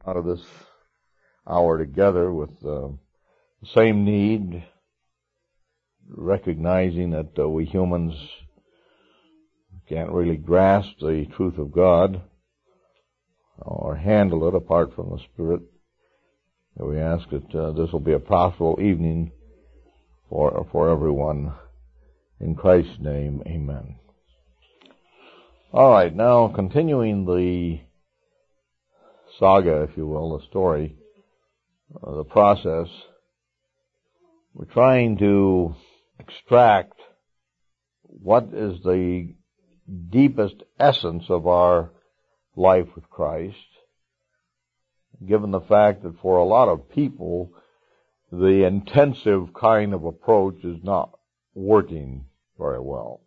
out of this hour together with the same need, recognizing that we humans can't really grasp the truth of God or handle it apart from the Spirit. We ask that this will be a profitable evening for everyone. In Christ's name, amen. All right, now continuing the saga, if you will, the story, the process, we're trying to extract what is the deepest essence of our life with Christ, given the fact that for a lot of people, the intensive kind of approach is not working very well.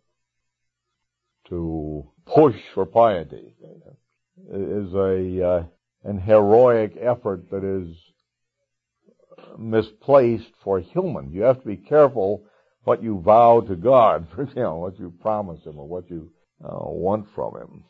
To push for piety is an heroic effort that is misplaced for humans. You have to be careful what you vow to God, what you promise Him or what you want from Him.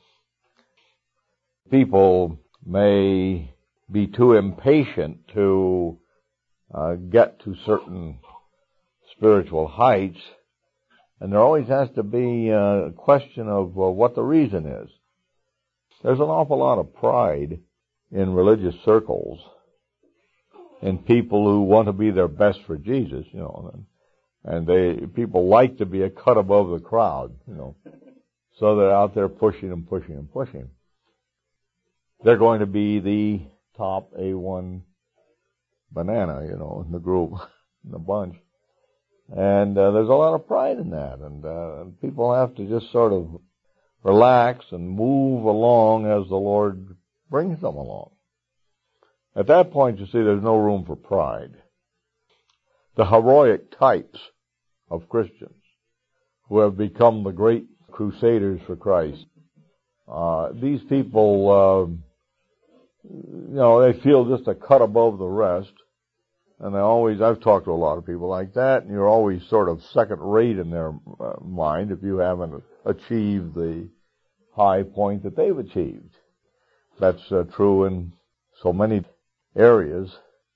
People may be too impatient to get to certain spiritual heights, and there always has to be a question of what the reason is. There's an awful lot of pride in religious circles in people who want to be their best for Jesus, and people like to be a cut above the crowd, so they're out there pushing and pushing and pushing. They're going to be the top A1 banana, in the group, in the bunch. And there's a lot of pride in that, and people have to just sort of relax and move along as the Lord brings them along. At that point, you see, there's no room for pride. The heroic types of Christians who have become the great crusaders for Christ, these people, they feel just a cut above the rest. And I've talked to a lot of people like that, and you're always sort of second rate in their mind if you haven't achieved the high point that they've achieved. That's true in so many areas.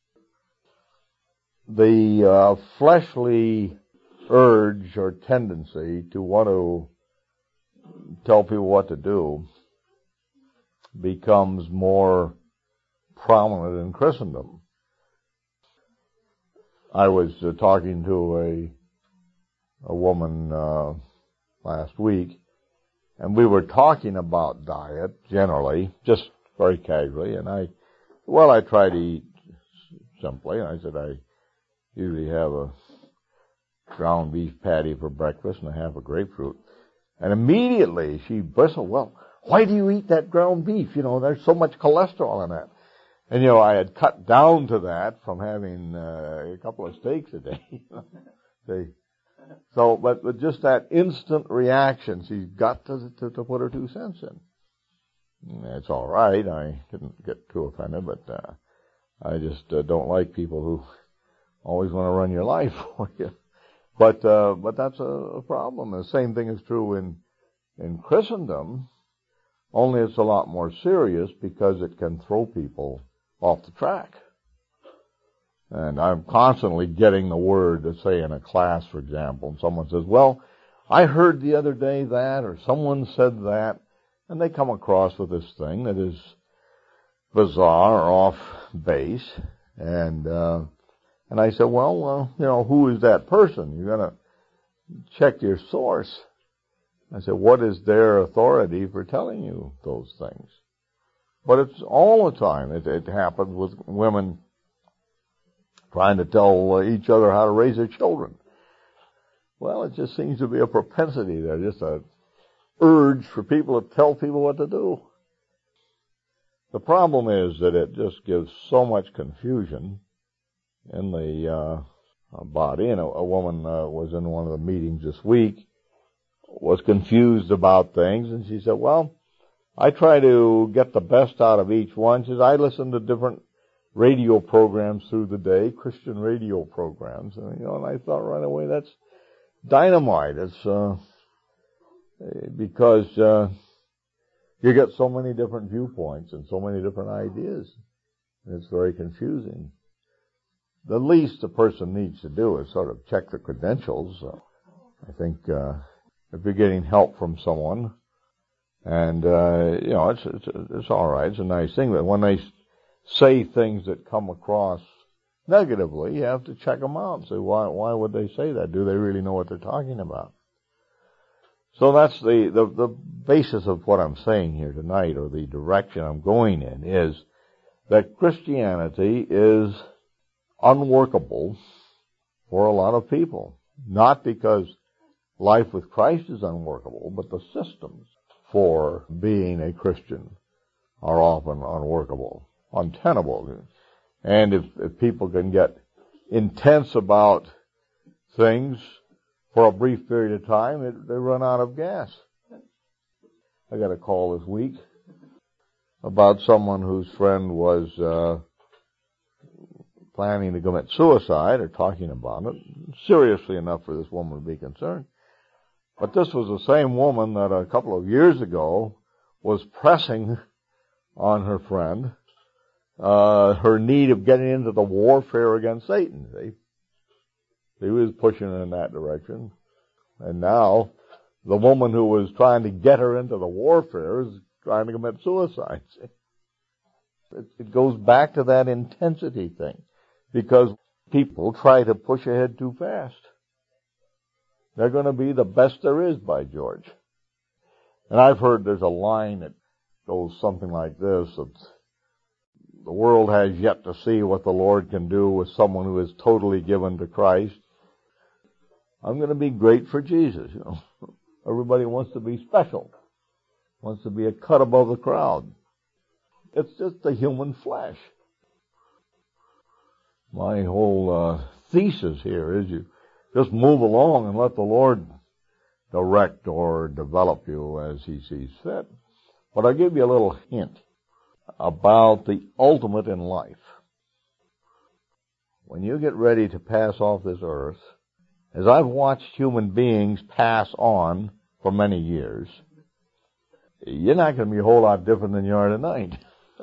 The fleshly urge or tendency to want to tell people what to do becomes more prominent in Christendom. I was talking to a woman last week, and we were talking about diet generally, just very casually, and I try to eat simply. I said I usually have a ground beef patty for breakfast and a half a grapefruit. And immediately she bristled, well, why do you eat that ground beef? There's so much cholesterol in that. And, I had cut down to that from having a couple of steaks a day. But just that instant reaction, she's got to put her 2 cents in. It's all right. I didn't get too offended, but I just don't like people who always want to run your life for you. But that's a problem. The same thing is true in Christendom, only it's a lot more serious because it can throw people off the track. And I'm constantly getting the word, say in a class, for example, and someone says, well, I heard the other day that, or someone said that, and they come across with this thing that is bizarre or off base, and I said, well, who is that person? You're going to check your source. I said, what is their authority for telling you those things? But it's all the time. It happens with women trying to tell each other how to raise their children. Well, it just seems to be a propensity there, just an urge for people to tell people what to do. The problem is that it just gives so much confusion in the body. And a woman was in one of the meetings this week, was confused about things, and she said, well, I try to get the best out of each one. She says, I listen to different radio programs through the day, Christian radio programs, and I thought right away, that's dynamite. It's because you get so many different viewpoints and so many different ideas. It's very confusing. The least a person needs to do is sort of check the credentials. I think if you're getting help from someone, and it's all right. It's a nice thing. But when they say things that come across negatively, you have to check them out and say, why would they say that? Do they really know what they're talking about? So that's the basis of what I'm saying here tonight, or the direction I'm going in, is that Christianity is unworkable for a lot of people. Not because life with Christ is unworkable, but the systems for being a Christian are often unworkable, untenable. And if people can get intense about things for a brief period of time, they run out of gas. I got a call this week about someone whose friend was planning to commit suicide, or talking about it, seriously enough for this woman to be concerned. But this was the same woman that a couple of years ago was pressing on her friend her need of getting into the warfare against Satan. See? He was pushing her in that direction. And now the woman who was trying to get her into the warfare is trying to commit suicide. See? It goes back to that intensity thing, because people try to push ahead too fast. They're going to be the best there is, by George. And I've heard there's a line that goes something like this: that the world has yet to see what the Lord can do with someone who is totally given to Christ. I'm going to be great for Jesus. Everybody wants to be special, wants to be a cut above the crowd. It's just the human flesh. My whole thesis here is you just move along and let the Lord direct or develop you as He sees fit. But I'll give you a little hint about the ultimate in life. When you get ready to pass off this earth, as I've watched human beings pass on for many years, you're not going to be a whole lot different than you are tonight.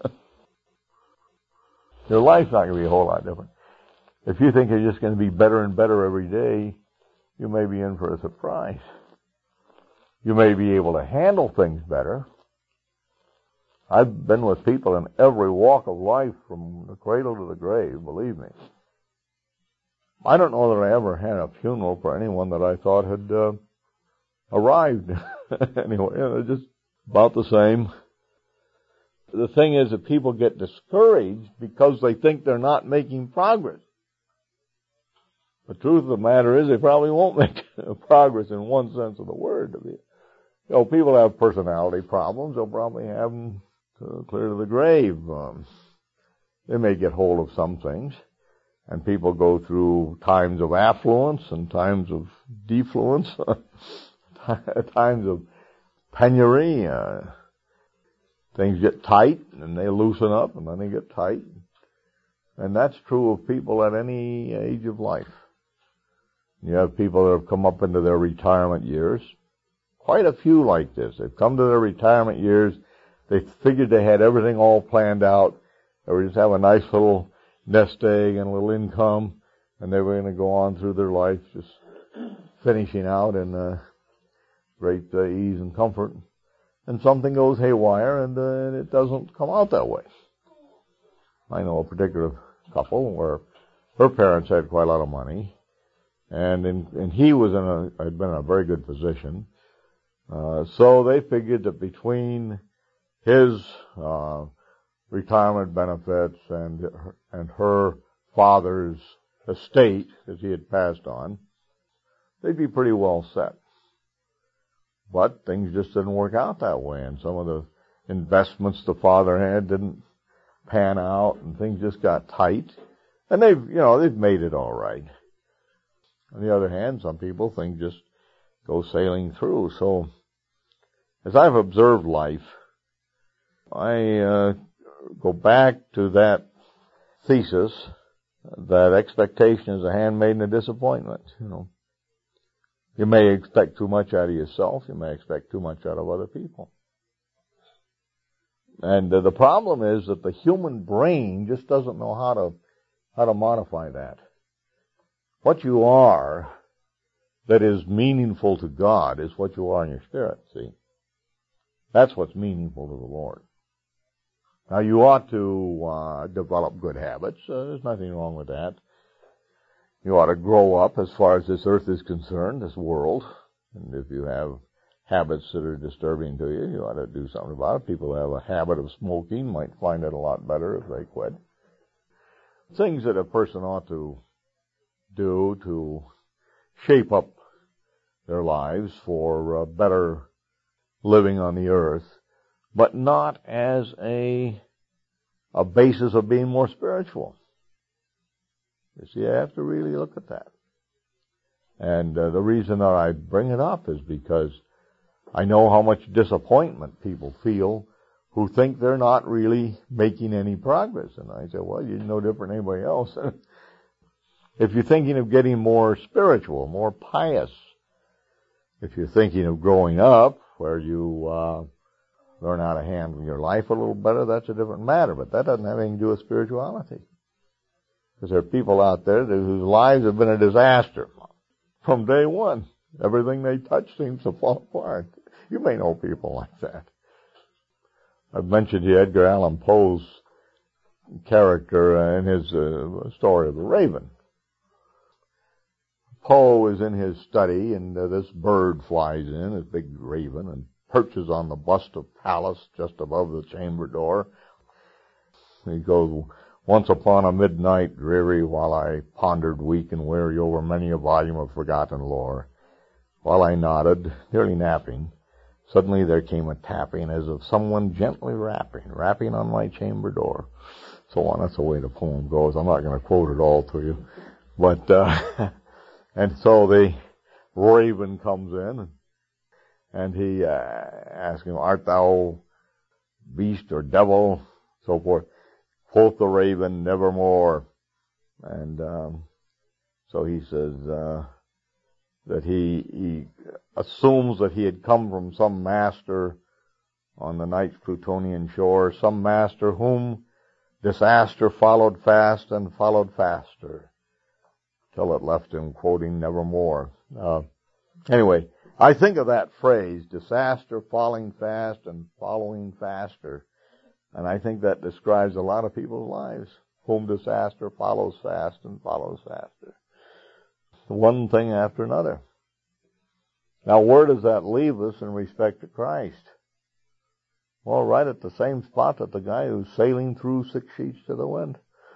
Your life's not going to be a whole lot different. If you think you're just going to be better and better every day, you may be in for a surprise. You may be able to handle things better. I've been with people in every walk of life, from the cradle to the grave, believe me. I don't know that I ever had a funeral for anyone that I thought had arrived. Anyway, they're just about the same. The thing is that people get discouraged because they think they're not making progress. The truth of the matter is they probably won't make progress in one sense of the word. People have personality problems. They'll probably have them clear to the grave. They may get hold of some things. And people go through times of affluence and times of defluence, times of penury. Things get tight, and they loosen up, and then they get tight. And that's true of people at any age of life. You have people that have come up into their retirement years. Quite a few like this. They've come to their retirement years. They figured they had everything all planned out. They would just have a nice little nest egg and a little income, and they were going to go on through their life just finishing out in great ease and comfort. And something goes haywire, and it doesn't come out that way. I know a particular couple where her parents had quite a lot of money, and he was had been in a very good position. So they figured that between his retirement benefits and her father's estate, as he had passed on, they'd be pretty well set. But things just didn't work out that way, and some of the investments the father had didn't pan out, and things just got tight. And they've made it all right. On the other hand, some people think just go sailing through. So, as I've observed life, I go back to that thesis that expectation is a handmaiden of disappointment. You may expect too much out of yourself. You may expect too much out of other people. And the problem is that the human brain just doesn't know how to modify that. What you are that is meaningful to God is what you are in your spirit, see? That's what's meaningful to the Lord. Now, you ought to develop good habits. There's nothing wrong with that. You ought to grow up as far as this earth is concerned, this world. And if you have habits that are disturbing to you, you ought to do something about it. People who have a habit of smoking might find it a lot better if they quit. Things that a person ought to do to shape up their lives for better living on the earth, but not as a basis of being more spiritual. You see, I have to really look at that. And the reason that I bring it up is because I know how much disappointment people feel who think they're not really making any progress. And I say, well, you're no different than anybody else. If you're thinking of getting more spiritual, more pious, if you're thinking of growing up where you learn how to handle your life a little better, that's a different matter. But that doesn't have anything to do with spirituality. Because there are people out there whose lives have been a disaster from day one. Everything they touch seems to fall apart. You may know people like that. I've mentioned to you Edgar Allan Poe's character in his story of the Raven. Poe is in his study, and this bird flies in, this big raven, and perches on the bust of Pallas just above the chamber door. He goes, once upon a midnight dreary, while I pondered weak and weary over many a volume of forgotten lore, while I nodded, nearly napping, suddenly there came a tapping as of someone gently rapping on my chamber door. So on, that's the way the poem goes. I'm not going to quote it all to you. But, and so the raven comes in, and he asks him, art thou beast or devil? So forth. Quoth the raven, nevermore. And so he says that he assumes that he had come from some master on the night's Plutonian shore, some master whom disaster followed fast and followed faster, till it left him quoting nevermore. Anyway, I think of that phrase, disaster following fast and following faster, and I think that describes a lot of people's lives, whom disaster follows fast and follows faster. One thing after another. Now, where does that leave us in respect to Christ? Well, right at the same spot that the guy who's sailing through 6 sheets to the wind.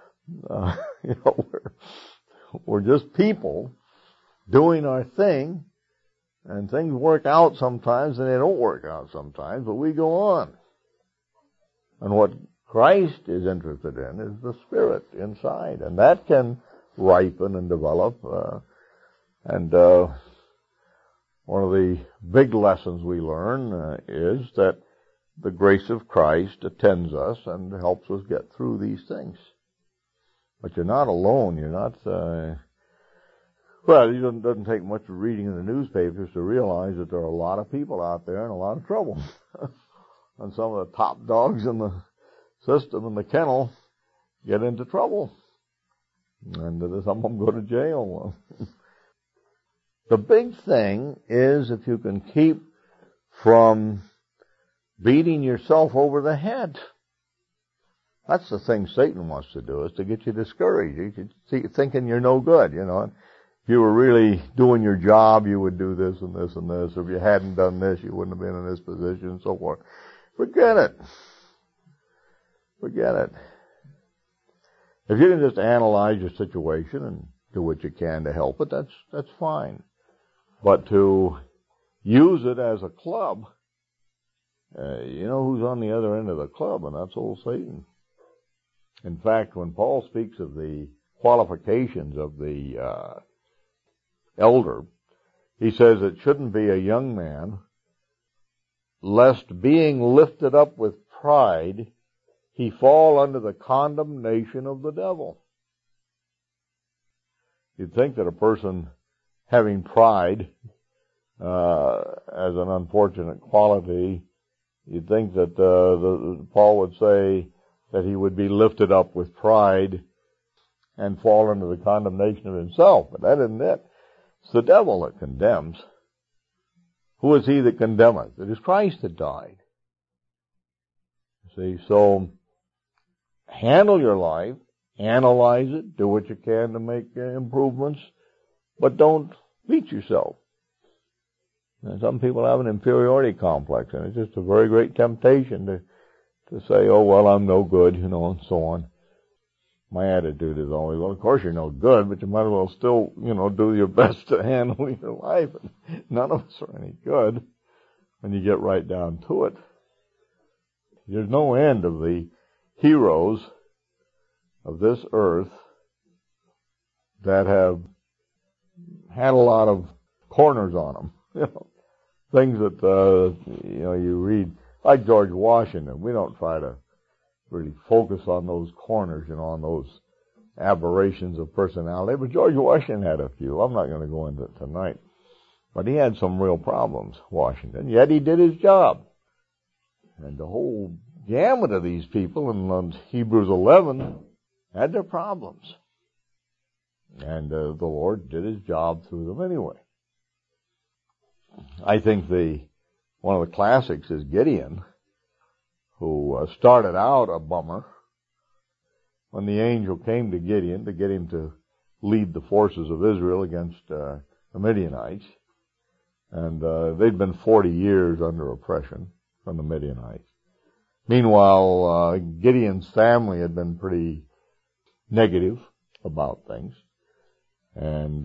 We're just people doing our thing, and things work out sometimes and they don't work out sometimes, but we go on. And what Christ is interested in is the Spirit inside, and that can ripen and develop. And one of the big lessons we learn is that the grace of Christ attends us and helps us get through these things. But you're not alone. You're not, well, it doesn't take much reading in the newspapers to realize that there are a lot of people out there in a lot of trouble. And some of the top dogs in the system, in the kennel, get into trouble. And some of them go to jail. The big thing is if you can keep from beating yourself over the head. That's the thing Satan wants to do, is to get you discouraged. You thinking you're no good, you know. If you were really doing your job, you would do this and this and this. Or if you hadn't done this, you wouldn't have been in this position and so forth. Forget it. Forget it. If you can just analyze your situation and do what you can to help it, that's fine. But to use it as a club, you know who's on the other end of the club, and that's old Satan. In fact, when Paul speaks of the qualifications of the elder, he says it shouldn't be a young man, lest being lifted up with pride, he fall under the condemnation of the devil. You'd think that a person having pride as an unfortunate quality You'd think that Paul would say that he would be lifted up with pride and fall into the condemnation of himself, but that isn't it. It's the devil that condemns. Who is he that condemneth? It is Christ that died. See, so handle your life, analyze it, do what you can to make improvements, but don't beat yourself. And some people have an inferiority complex, and it's just a very great temptation to say, oh, well, I'm no good, and so on. My attitude is always, well, of course you're no good, but you might as well still, do your best to handle your life. None of us are any good when you get right down to it. There's no end of the heroes of this earth that have had a lot of corners on them. Things that, you read, like George Washington. We don't try to really focus on those corners, on those aberrations of personality. But George Washington had a few. I'm not going to go into it tonight. But he had some real problems, Washington. Yet he did his job. And the whole gamut of these people in Hebrews 11 had their problems. And the Lord did his job through them anyway. I think one of the classics is Gideon, who started out a bummer when the angel came to Gideon to get him to lead the forces of Israel against the Midianites. And they'd been 40 years under oppression from the Midianites. Meanwhile, Gideon's family had been pretty negative about things. And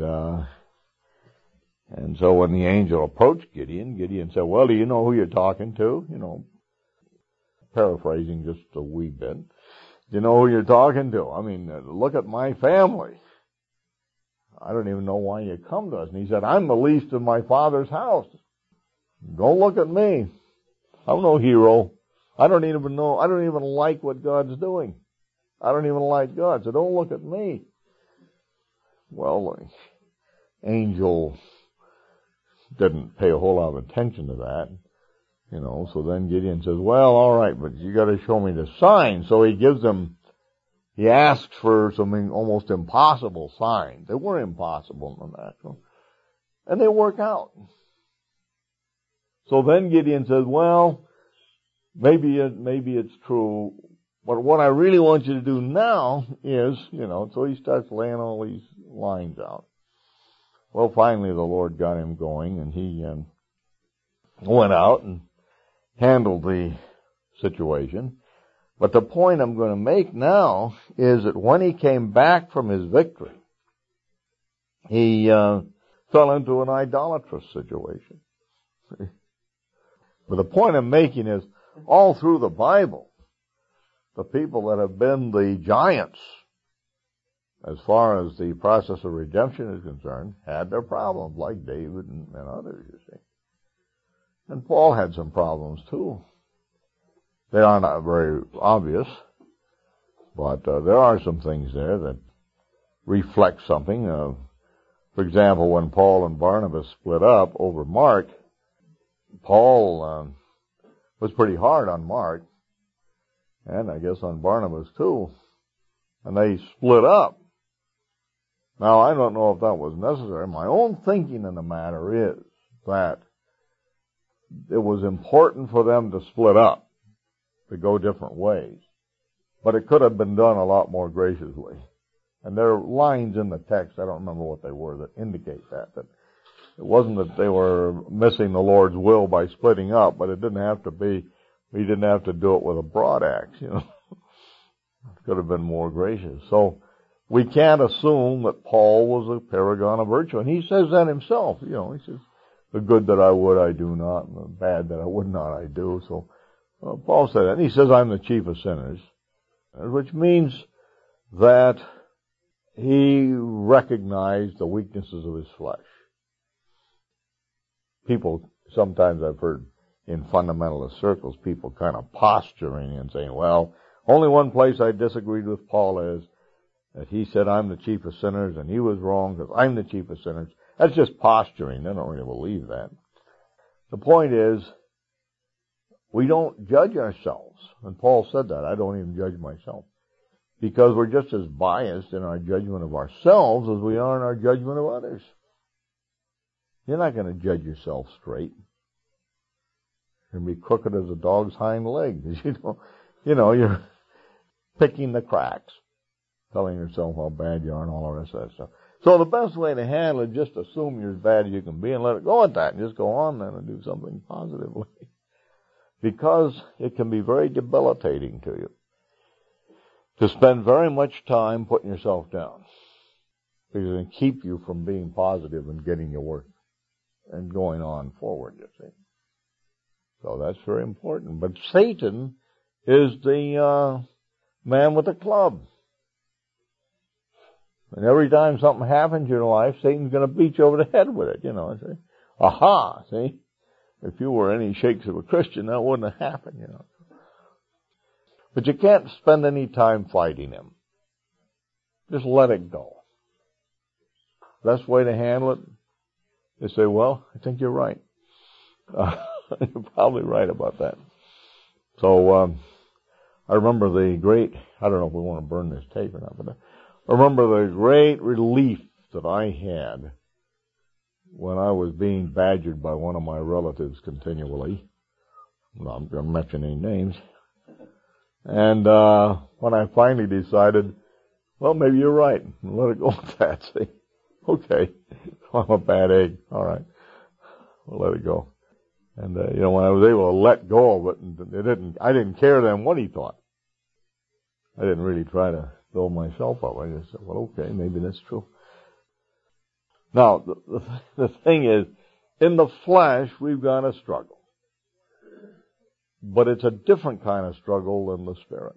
so when the angel approached Gideon said, well, do you know who you're talking to? Paraphrasing just a wee bit. Do you know who you're talking to? I mean, look at my family. I don't even know why you come to us. And he said, I'm the least of my father's house. Don't look at me. I'm no hero. I don't even like what God's doing. I don't even like God, so don't look at me. Well, the angel didn't pay a whole lot of attention to that, so then Gideon says, well, all right, but you got to show me the sign. So he asks for some almost impossible signs. They were impossible in the natural, and they work out. So then Gideon says, well, maybe it's true, but what I really want you to do now is, so he starts laying all these lines out. Well, finally the Lord got him going, and he went out and handled the situation. But the point I'm going to make now is that when he came back from his victory, he fell into an idolatrous situation. But the point I'm making is, all through the Bible, the people that have been the giants, as far as the process of redemption is concerned, had their problems, like David and others, you see. And Paul had some problems too. They are not very obvious, but there are some things there that reflect something. For example, when Paul and Barnabas split up over Mark, Paul was pretty hard on Mark, and I guess on Barnabas too, and they split up. Now, I don't know if that was necessary. My own thinking in the matter is that it was important for them to split up, to go different ways. But it could have been done a lot more graciously. And there are lines in the text, I don't remember what they were, that indicate that it wasn't that they were missing the Lord's will by splitting up, but it didn't have to be, we didn't have to do it with a broad axe, It could have been more gracious. So, we can't assume that Paul was a paragon of virtue. And he says that himself, he says, the good that I would, I do not, and the bad that I would not, I do. So, Paul said that. And he says, I'm the chief of sinners, which means that he recognized the weaknesses of his flesh. People, sometimes I've heard in fundamentalist circles, people kind of posturing and saying, well, only one place I disagreed with Paul is that he said, I'm the chief of sinners, and he was wrong because I'm the chief of sinners. That's just posturing. They don't really believe that. The point is, We don't judge ourselves. And Paul said that. I don't even judge myself. Because we're just as biased in our judgment of ourselves as we are in our judgment of others. You're not going to judge yourself straight. You're going to be crooked as a dog's hind leg. You're picking the cracks, telling yourself how bad you are and all the rest of that stuff. So the best way to handle it, just assume you're as bad as you can be and let it go at that and just go on then and do something positively. Because it can be very debilitating to you to spend very much time putting yourself down. Because it can keep you from being positive and getting your work and going on forward, you see. So that's very important. But Satan is the man with the club. And every time something happens in your life, Satan's going to beat you over the head with it, See? Aha, see? If you were any shakes of a Christian, that wouldn't have happened, But you can't spend any time fighting him. Just let it go. Best way to handle it is say, well, I think you're right. You're probably right about that. So, I remember the great, I don't know if we want to burn this tape or not, but I remember the great relief that I had when I was being badgered by one of my relatives continually. Well, I'm going to mention any names. And when I finally decided, well, maybe you're right, let it go with that, see. Okay, I'm a bad egg, all right, we'll let it go. And, when I was able to let go of it, I didn't care then what he thought. I didn't really try to build myself up. I just said, well, okay, maybe that's true. Now, the thing is, in the flesh, we've got a struggle. But it's a different kind of struggle than the spirit.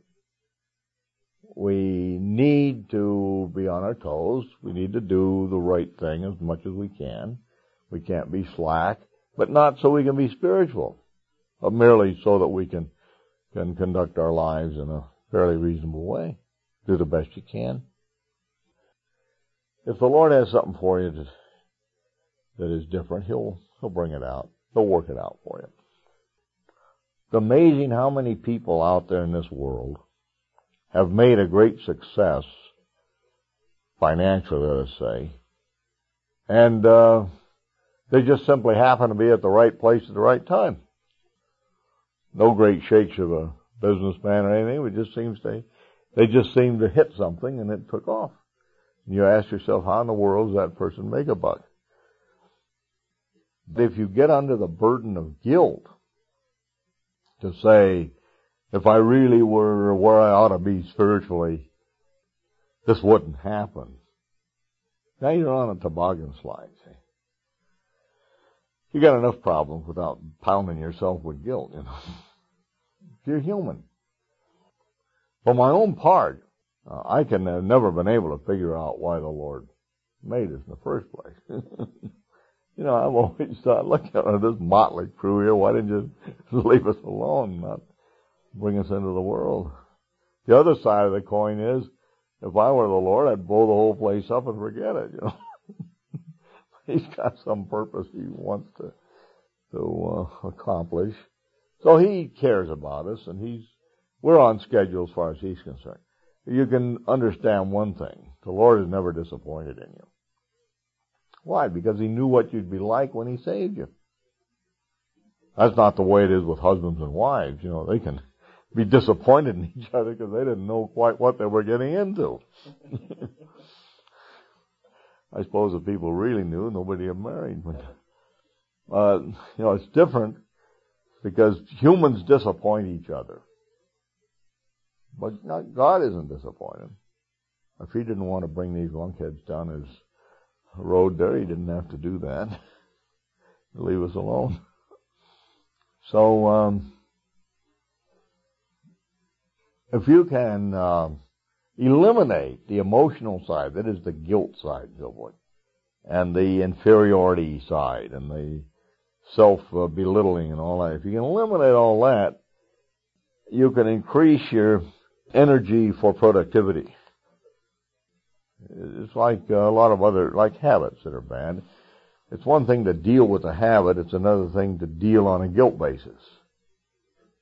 We need to be on our toes. We need to do the right thing as much as we can. We can't be slack, but not so we can be spiritual, but merely so that we can conduct our lives in a fairly reasonable way. Do the best you can. If the Lord has something for you that is different, He'll bring it out. He'll work it out for you. It's amazing how many people out there in this world have made a great success, financially, let us say, and they just simply happen to be at the right place at the right time. No great shakes of a businessman or anything. They just seem to hit something and it took off. And you ask yourself, how in the world does that person make a buck? If you get under the burden of guilt to say, if I really were where I ought to be spiritually, this wouldn't happen. Now you're on a toboggan slide, see. You got enough problems without pounding yourself with guilt, You're human. For my own part, I can have never been able to figure out why the Lord made us in the first place. I've always thought, look at this motley crew here. Why didn't you just leave us alone, not bring us into the world? The other side of the coin is, if I were the Lord, I'd blow the whole place up and forget it, He's got some purpose He wants to accomplish. So He cares about us, and we're on schedule as far as He's concerned. You can understand one thing. The Lord is never disappointed in you. Why? Because He knew what you'd be like when He saved you. That's not the way it is with husbands and wives. They can be disappointed in each other because they didn't know quite what they were getting into. I suppose if people really knew, nobody had married. But, it's different because humans disappoint each other. But God isn't disappointed. If He didn't want to bring these lunkheads down His road there, He didn't have to do that. Leave us alone. So, if you can eliminate the emotional side, that is the guilt side, so forth, and the inferiority side, and the self-belittling and all that, if you can eliminate all that, you can increase your energy for productivity. It's like a lot of other, like habits that are bad. It's one thing to deal with a habit, it's another thing to deal on a guilt basis.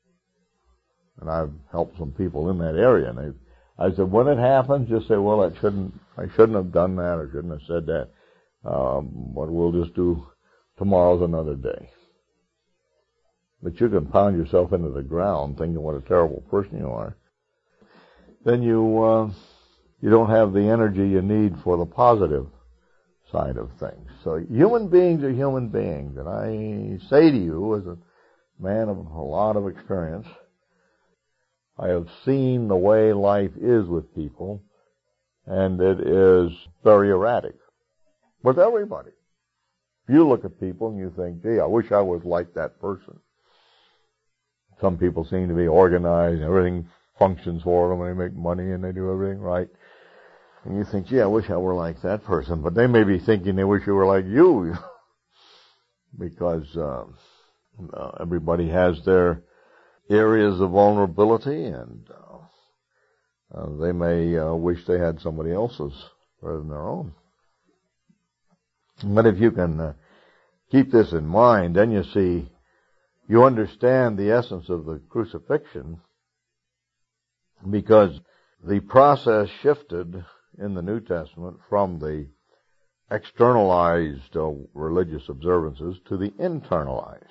And I've helped some people in that area. And I said, when it happens, just say, well, I shouldn't have done that, or shouldn't have said that. But we'll just do, tomorrow's another day. But you can pound yourself into the ground thinking what a terrible person you are. Then you don't have the energy you need for the positive side of things. So human beings are human beings. And I say to you, as a man of a lot of experience, I have seen the way life is with people, and it is very erratic. With everybody. You look at people and you think, gee, I wish I was like that person. Some people seem to be organized, everything functions for them, and they make money and they do everything right. And you think, gee, I wish I were like that person. But they may be thinking they wish they were like you. Because everybody has their areas of vulnerability, and they may wish they had somebody else's rather than their own. But if you can keep this in mind, then you see, you understand the essence of the crucifixion, because the process shifted in the New Testament from the externalized religious observances to the internalized.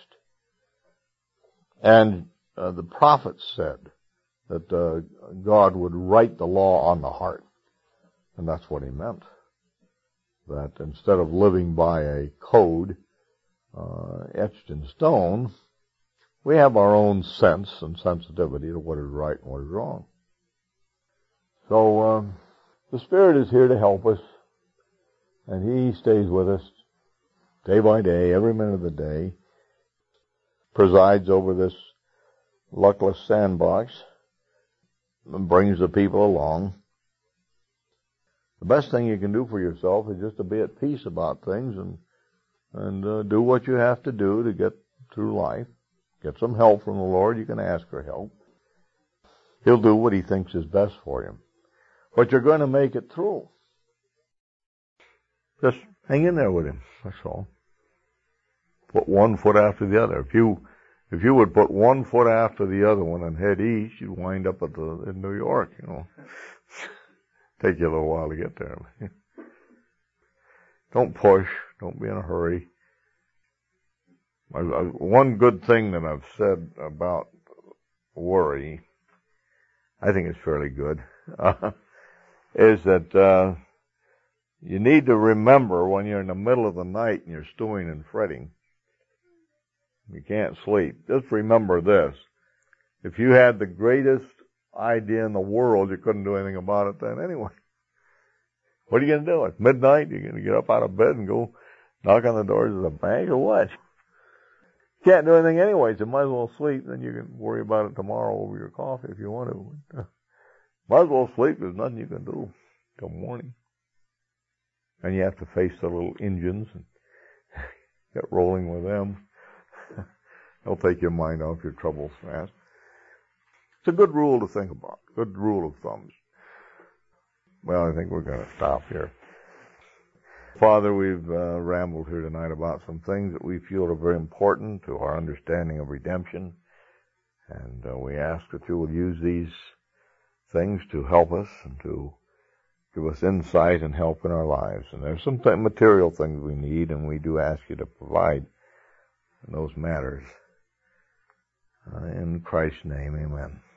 And the prophets said that God would write the law on the heart. And that's what he meant. That instead of living by a code etched in stone, we have our own sense and sensitivity to what is right and what is wrong. So the Spirit is here to help us, and he stays with us day by day, every minute of the day, presides over this luckless sandbox, and brings the people along. The best thing you can do for yourself is just to be at peace about things and do what you have to do to get through life. Get some help from the Lord. You can ask for help. He'll do what he thinks is best for you. But you're going to make it through. Just hang in there with him. That's all. Put one foot after the other. If you would put one foot after the other one and head east, you'd wind up in New York, you know. Take you a little while to get there. Don't push. Don't be in a hurry. One good thing that I've said about worry, I think it's fairly good, is that you need to remember when you're in the middle of the night and you're stewing and fretting, you can't sleep. Just remember this. If you had the greatest idea in the world, you couldn't do anything about it then anyway. What are you going to do? It's midnight. You're going to get up out of bed and go knock on the doors of the bank or what? You can't do anything anyway, so you might as well sleep. Then you can worry about it tomorrow over your coffee if you want to. Might as well sleep. There's nothing you can do till morning. And you have to face the little engines and get rolling with them. They'll take your mind off your troubles fast. It's a good rule to think about. Good rule of thumbs. Well, I think we're going to stop here. Father, we've rambled here tonight about some things that we feel are very important to our understanding of redemption. And we ask that you will use these things to help us and to give us insight and help in our lives. And there's some material things we need, and we do ask you to provide in those matters. In Christ's name, amen.